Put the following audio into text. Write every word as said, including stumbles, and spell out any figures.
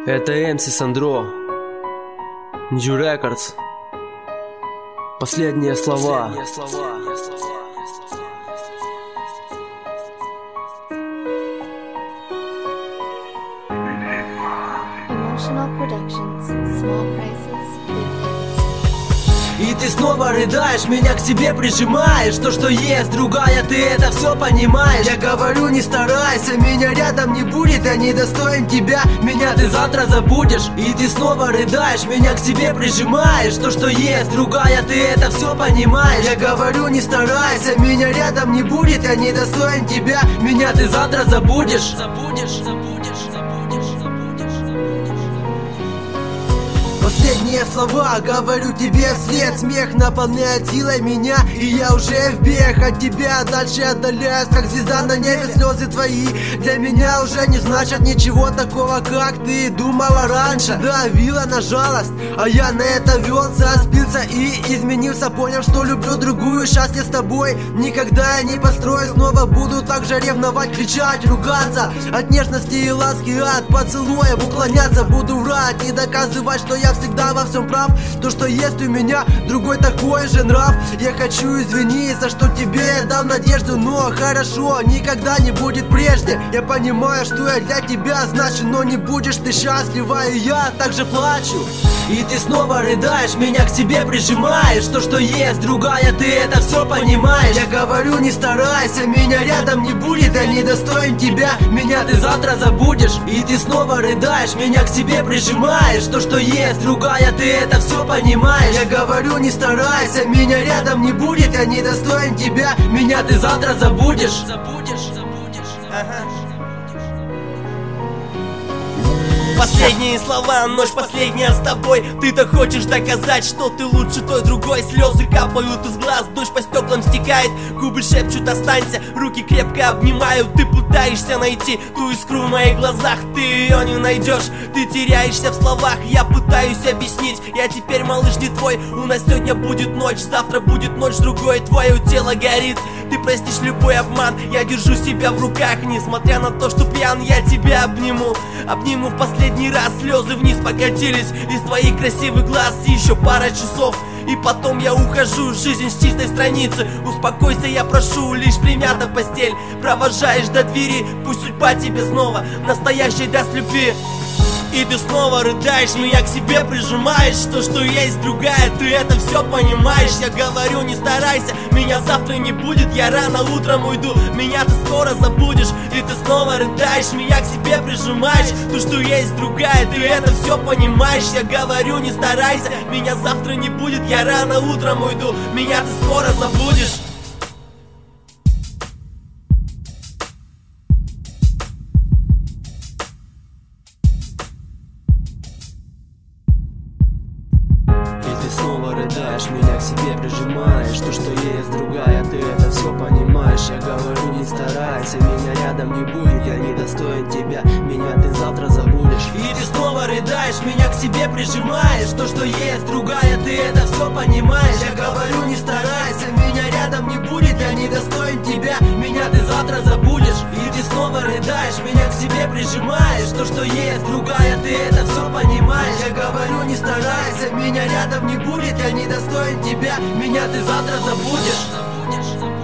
Это эм си Сандро, New Records. Последние слова. Последние слова. Emotional Productions, small prices, big hits. И ты снова рыдаешь, меня к себе прижимаешь. То, что есть другая, ты это все понимаешь. Я говорю, не старайся, меня рядом не будет. Я не достоин тебя, меня ты завтра забудешь. И ты снова рыдаешь, меня к себе прижимаешь. То, что есть другая, ты это все понимаешь. Я говорю, не старайся, меня рядом не будет. Я не достоин тебя, меня ты завтра забудешь. Забудешь, забудешь, забудешь, забудешь. Последние слова говорю тебе вслед. Смех наполняет силой меня, и я уже в бег от тебя. Дальше отдаляюсь, как звезда на небе. Слезы твои для меня уже не значат ничего такого, как ты думала раньше. Давила на жалость, а я на это велся, спился и изменился. Понял, что люблю другую, счастлив с тобой никогда я не построю. Снова буду так же ревновать, кричать, ругаться. От нежности и ласки, от поцелуев уклоняться. Буду врать и доказывать, что я всегда во всем прав. То, что есть у меня другой такой же нрав. Я хочу извиниться, что тебе я дал надежду, но хорошо никогда не будет прежде. Я понимаю, что я для тебя значу, но не будешь ты счастлива, и я также плачу. И ты снова рыдаешь, меня к себе прижимаешь. То, что есть другая, ты это все понимаешь. Я говорю, не старайся, меня рядом не будет. Я не достоин тебя, меня ты завтра забудешь. И ты снова рыдаешь, меня к себе прижимаешь. То, что есть другая, ты это все понимаешь. Я говорю, не старайся, меня рядом не будет. Я не достоин тебя, меня ты завтра забудешь. Забудешь, забудешь, ага. Последние слова, ночь последняя с тобой. Ты-то хочешь доказать, что ты лучше той другой. Слезы капают из глаз, дождь по стеклам стекает. Губы шепчут останься, руки крепко обнимают. Ты пытаешься найти ту искру в моих глазах. Ты ее не найдешь, ты теряешься в словах. Я пытаюсь объяснить, я теперь малыш не твой. У нас сегодня будет ночь, завтра будет ночь другой. Твое тело горит, ты простишь любой обман. Я держу себя в руках, несмотря на то, что пьян. Я тебя обниму, обниму в последний раз. Слезы вниз покатились из твоих красивых глаз. Еще пара часов, и потом я ухожу. Жизнь с чистой страницы, успокойся, я прошу. Лишь примята постель, провожаешь до двери. Пусть судьба тебе снова настоящей даст любви. И ты снова рыдаешь, меня к себе прижимаешь. То, что есть другая, ты это все понимаешь. Я говорю, не старайся, меня завтра не будет. Я рано утром уйду, меня ты скоро забудешь. И ты снова рыдаешь, меня к себе прижимаешь. То, что есть другая, ты это все понимаешь. Я говорю, не старайся, меня завтра не будет. Я рано утром уйду, меня ты скоро забудешь. Ты снова рыдаешь, меня к себе прижимаешь. То, что есть другая, ты это все понимаешь. Я говорю, не старайся, меня рядом не будет. Я не достоин тебя, меня ты завтра забудешь. И ты снова рыдаешь, меня к себе прижимаешь. То, что есть другая, ты это все понимаешь. Я говорю, не старайся, меня рядом не будет. Я не достоин тебя, меня ты завтра забудешь. И ты снова рыдаешь, меня к себе прижимаешь. То, что есть другая, ты это все понимаешь. Я говорю, не старайся, меня рядом не будет. Я не достоин тебя, меня ты завтра забудешь. Забудешь, забудешь.